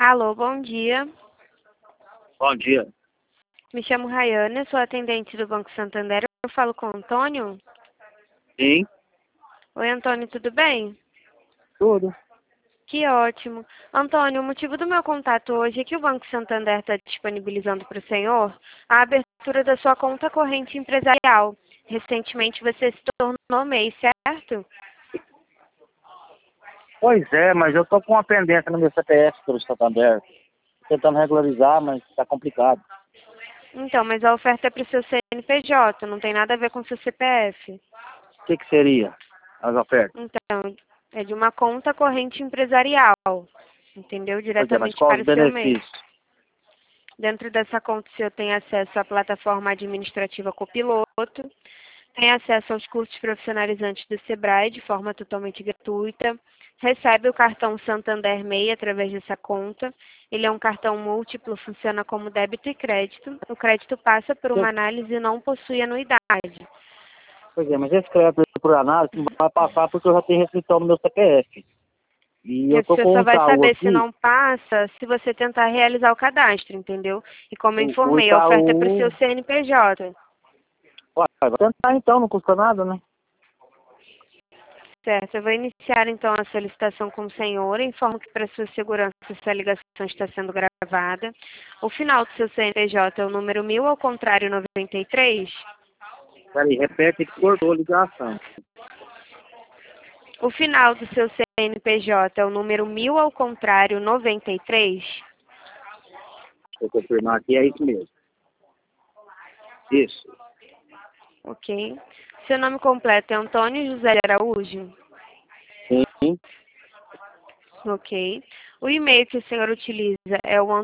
Alô, bom dia. Bom dia. Me chamo Rayane, sou atendente do Banco Santander. Eu falo com o Antônio? Sim, Oi, Antônio, tudo bem? tudo. Que ótimo. Antônio, o motivo do meu contato hoje é que o Banco Santander está disponibilizando para o senhor a abertura da sua conta corrente empresarial. Recentemente você se tornou MEI, certo? Pois é, mas eu tô com uma pendência no meu CPF pelo Santander. Tentando regularizar, mas tá complicado. Então, mas a oferta é para o seu CNPJ, não tem nada a ver com o seu CPF. O que seria as ofertas? Então, é de uma conta corrente empresarial, entendeu? Pois é, mas Diretamente qual para os o seu MEI. benefícios? Dentro dessa conta, o senhor tem acesso à plataforma administrativa Copiloto, tem acesso aos cursos profissionalizantes do Sebrae de forma totalmente gratuita, recebe o cartão Santander MEI através dessa conta. Ele é um cartão múltiplo, funciona como débito e crédito. O crédito passa por uma análise e não possui anuidade. Pois é, mas esse crédito por análise não vai passar porque eu já tenho restrição no meu CPF. E eu O tô senhor com só um vai Itaú saber se aqui. não passa se você tentar realizar o cadastro, entendeu? E como eu O informei, a oferta é para o Itaú. seu CNPJ. Ué, vai tentar então, não custa nada, né? Certo, eu vou iniciar então a solicitação com o senhor. Informo que para sua segurança essa ligação está sendo gravada. O final do seu CNPJ é o número 1000 ao contrário 93. Peraí, repete que cortou a ligação. O final do seu CNPJ é o número 1000 ao contrário 93. Vou confirmar aqui, é isso mesmo. Isso. Ok. Seu nome completo é Antônio José de Araújo? Sim. Ok. O e-mail que o senhor utiliza é o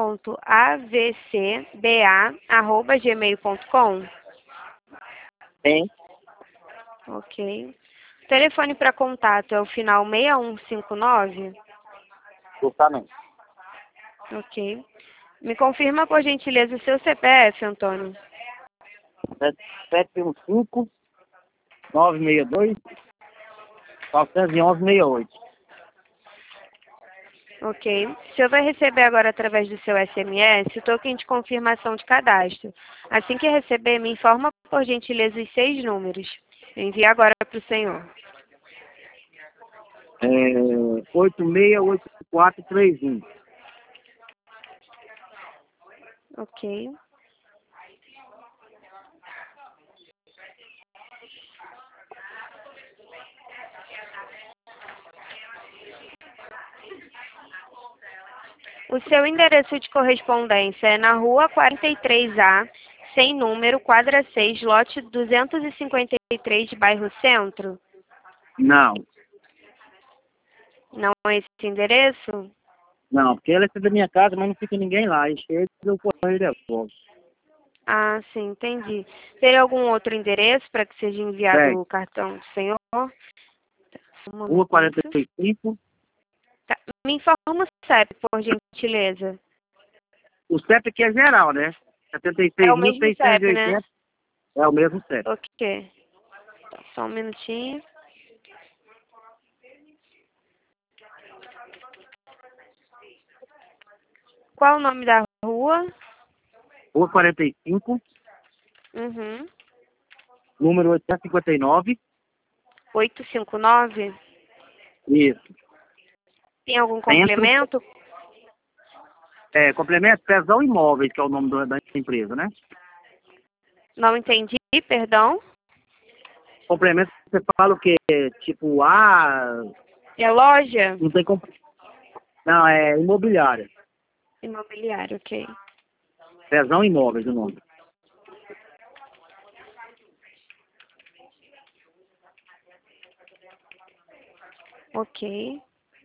antonio.avcba@gmail.com? Sim. Ok. O telefone para contato é o final 6159? Justamente. Ok. Me confirma, por gentileza, o seu CPF, Antônio. 715 962 911 68. Ok. O senhor vai receber agora, através do seu SMS, o token de confirmação de cadastro. Assim que receber, me informa, por gentileza, os 6 números. Eu envio agora para o senhor. 868431. Ok. O seu endereço de correspondência é na rua 43A, sem número, quadra 6, lote 253, de bairro Centro? Não, Não é esse endereço? não, porque ela é da minha casa, mas não fica ninguém lá. E chega eu corro de volta. Ah, sim, entendi. Teria algum outro endereço para que seja enviado Tem. o cartão do senhor? Um Rua momento. 45. Tá. Me informa o CEP, por gentileza. O CEP aqui é geral, né? É o mesmo CEP, né? 76.680 é o mesmo CEP. Ok. Tá, só um minutinho. Qual o nome da rua? Rua 45, Uhum. número 859. 859? Isso. Tem algum Centro. complemento? Complemento Pezão Imóveis, que é o nome da empresa, né? Não entendi, perdão. Complemento, você fala o quê? Tipo, É loja? não tem Não, é imobiliária. Imobiliário, ok. Pezão Imóveis o nome. Ok.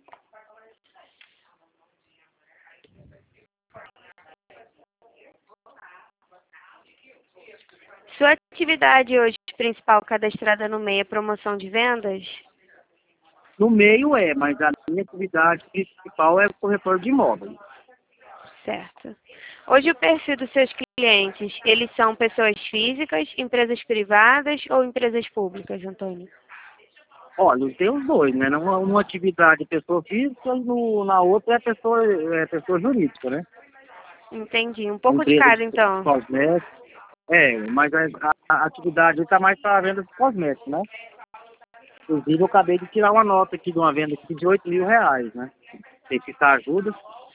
Sua atividade hoje principal cadastrada no MEI é promoção de vendas? No meio mas a minha atividade principal é o corretor de imóveis. Certo. Hoje o perfil dos seus clientes, eles são pessoas físicas, empresas privadas ou empresas públicas, Antônio? Olha, tem os dois, né? Numa atividade é pessoa física e na outra é pessoa jurídica, né? Entendi. Um pouco de Empresa cada, de então. cosméticos. É, mas a atividade está mais para a venda de cosméticos, né? Inclusive, eu acabei de tirar uma nota aqui de uma venda aqui de R$ 8.000, né? Tem que ficar ajuda.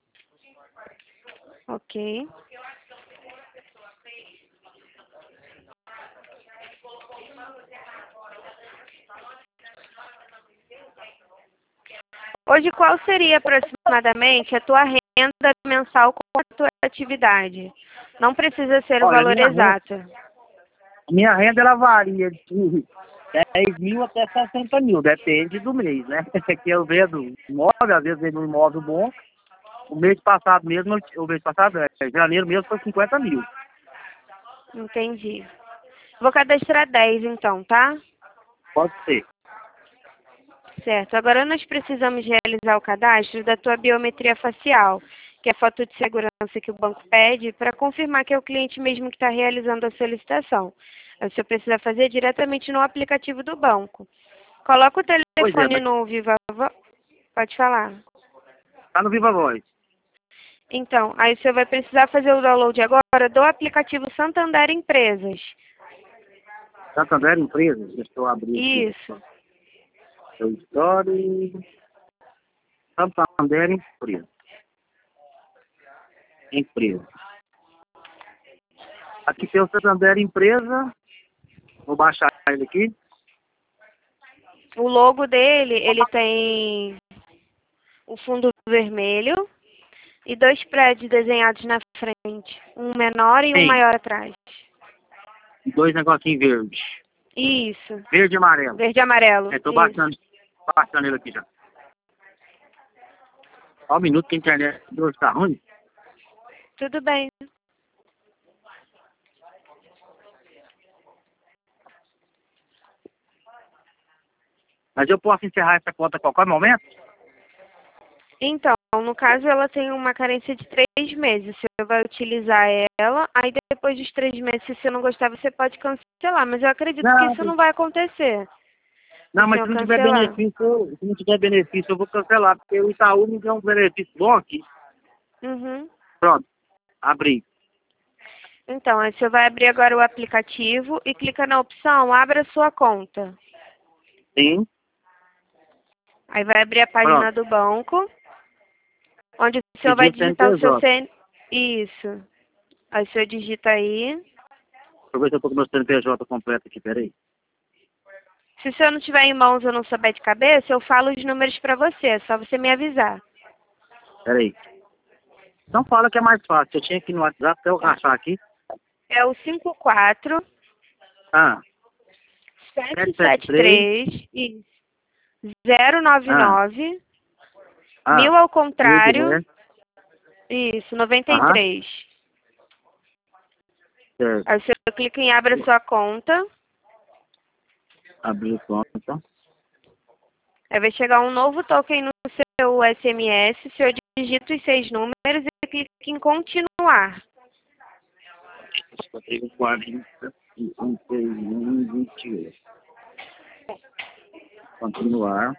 Ok. Hoje, qual seria aproximadamente a tua renda mensal com a tua atividade? Não precisa ser o Olha, valor exato. minha renda ela varia de 10 mil até 60 mil, depende do mês, né? Que eu vendo imóvel, às vezes vendo um imóvel bom. O mês passado mesmo, janeiro mesmo foi 50 mil. Entendi. Vou cadastrar 10, então, tá? Pode ser. Certo. Agora nós precisamos realizar o cadastro da tua biometria facial, que é a foto de segurança que o banco pede, para confirmar que é o cliente mesmo que está realizando a solicitação. Você precisa fazer diretamente no aplicativo do banco. Coloca o Pois é, telefone mas no Viva Voz. Pode falar. tá no Viva Voz. Então, aí você vai precisar fazer o download agora do aplicativo Santander Empresas. Santander Empresas, deixa eu abrir aqui. Isso. Seu Story. Santander Empresas. Empresa. Aqui tem o Santander Empresa. Vou baixar ele aqui. O logo dele, ele tem o fundo vermelho e dois prédios desenhados na frente. Um menor e um Tem maior atrás. dois negocinhos verdes. Isso. Verde e amarelo. Verde e amarelo. Estou Isso. baixando ele aqui já. Só um minuto que a internet hoje está ruim. Tudo bem. Mas eu posso encerrar essa conta a qualquer momento? Então, no caso, ela tem uma carência de 3 meses. Você vai utilizar ela, aí depois dos 3 meses, se você não gostar, você pode cancelar. Mas eu acredito que Não, isso não vai acontecer. não, O mas senhor se não tiver cancelar. benefício, eu vou cancelar, porque o Itaú me deu um benefício bom aqui. Uhum. Pronto, abri. Então, aí você vai abrir agora o aplicativo e clica na opção Abra sua conta. Sim, Aí vai abrir a página pronto. do banco, onde o senhor vai Pedi o digitar o seu CNPJ. CN... Isso. Aí o senhor digita aí. Deixa eu ver se eu tô com o meu CNPJ completo aqui, peraí. Se o senhor não tiver em mãos ou não souber de cabeça, eu falo os números para você. É só você me avisar. Peraí. Então fala que é mais fácil. Eu tinha aqui no WhatsApp, até eu achar aqui. É o 54 Ah, 773. 773 e 099 Ah, 1000 ao Rede, contrário. né? Isso, Aham, 93. certo. Aí o senhor clica em Abra sua conta. Abri o conta. Aí vai chegar um novo token no seu SMS. O senhor digita os 6 números e clica em Continuar. Eu tenho 40 e 31, 28. Continuar.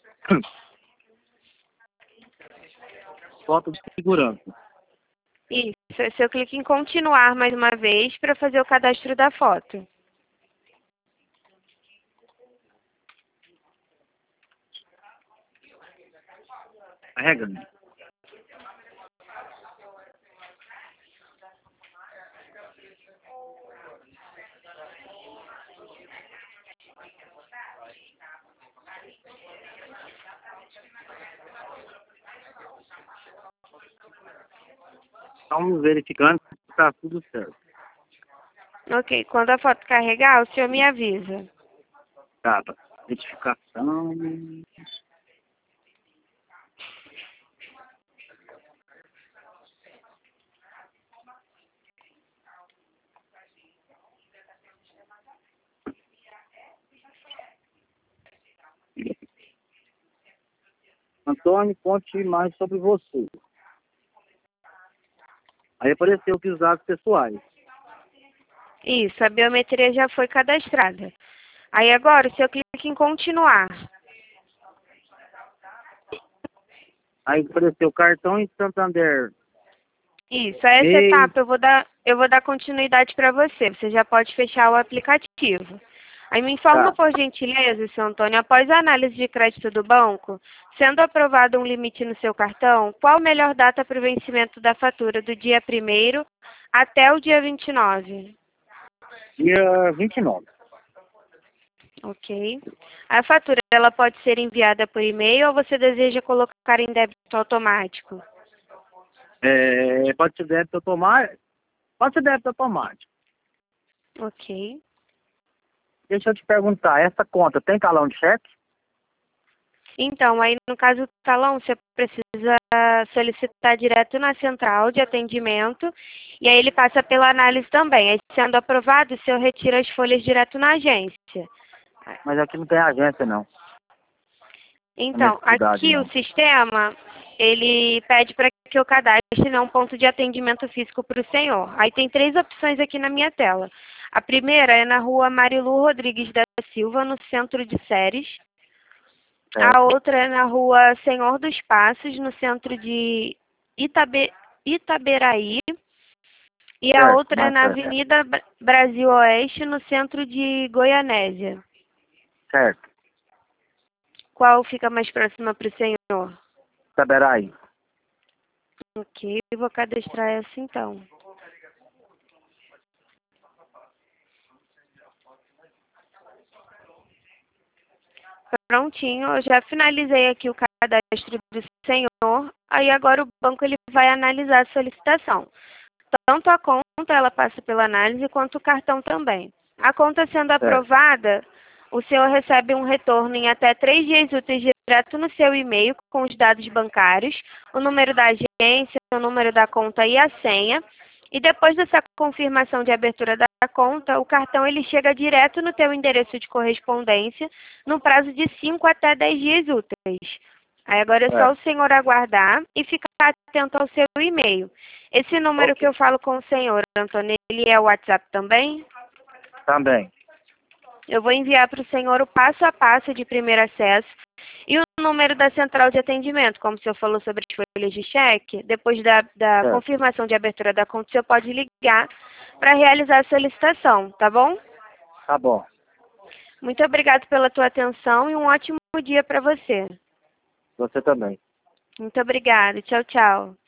Foto de segurança. Isso. O senhor clica em Continuar mais uma vez para fazer o cadastro da foto. Carregando. Estamos verificando se está tudo certo. Ok. Quando a foto carregar, o senhor me avisa. Data. Identificação. Antônio, conte mais sobre você. Aí apareceu que os dados pessoais. Isso. A biometria já foi cadastrada. Aí agora o senhor clica em Continuar. Aí apareceu cartão em Santander. Isso, a essa Ei. etapa eu vou dar continuidade para você. Você já pode fechar o aplicativo. Aí me informa, Tá. por gentileza, seu Antônio, após a análise de crédito do banco, sendo aprovado um limite no seu cartão, qual a melhor data para o vencimento da fatura? Do dia 1º até o dia 29? Dia 29. Ok. A fatura, ela pode ser enviada por e-mail ou você deseja colocar em débito automático? Pode ser débito automático. Pode ser débito automático. Ok. Deixa eu te perguntar, essa conta tem talão de cheque? Então, aí no caso do talão, você precisa solicitar direto na central de atendimento e aí ele passa pela análise também. Aí, sendo aprovado, o senhor retira as folhas direto na agência. Mas aqui não tem agência, não. Então, Cidade, aqui não. o sistema, ele pede para que eu cadastre, né, um ponto de atendimento físico para o senhor. Aí tem 3 opções aqui na minha tela. A primeira é na rua Marilu Rodrigues da Silva, no centro de Ceres. A Certo. outra é na rua Senhor dos Passos, no centro de Itaberaí. E a Certo, outra é mais na certo. Avenida Brasil Oeste, no centro de Goianésia. Certo. Qual fica mais próxima para o senhor? Itaberaí. Ok, eu vou cadastrar essa então. Prontinho, eu já finalizei aqui o cadastro do senhor. Aí agora o banco ele vai analisar a solicitação. Tanto a conta, ela passa pela análise, quanto o cartão também. A conta sendo aprovada, o senhor recebe um retorno em até 3 dias úteis direto no seu e-mail com os dados bancários, o número da agência, o número da conta e a senha. E depois dessa confirmação de abertura da conta, o cartão ele chega direto no teu endereço de correspondência no prazo de 5 até 10 dias úteis. Aí agora é só o senhor aguardar e ficar atento ao seu e-mail. Esse número que eu falo com o senhor, Antônio, ele é o WhatsApp também? Também. Eu vou enviar para o senhor o passo a passo de primeiro acesso e o número da central de atendimento, como o senhor falou sobre as folhas de cheque. Depois da confirmação de abertura da conta, o senhor pode ligar para realizar a solicitação, tá bom? Tá bom. Muito obrigado pela tua atenção e um ótimo dia para você. Você também. Muito obrigada. Tchau, tchau.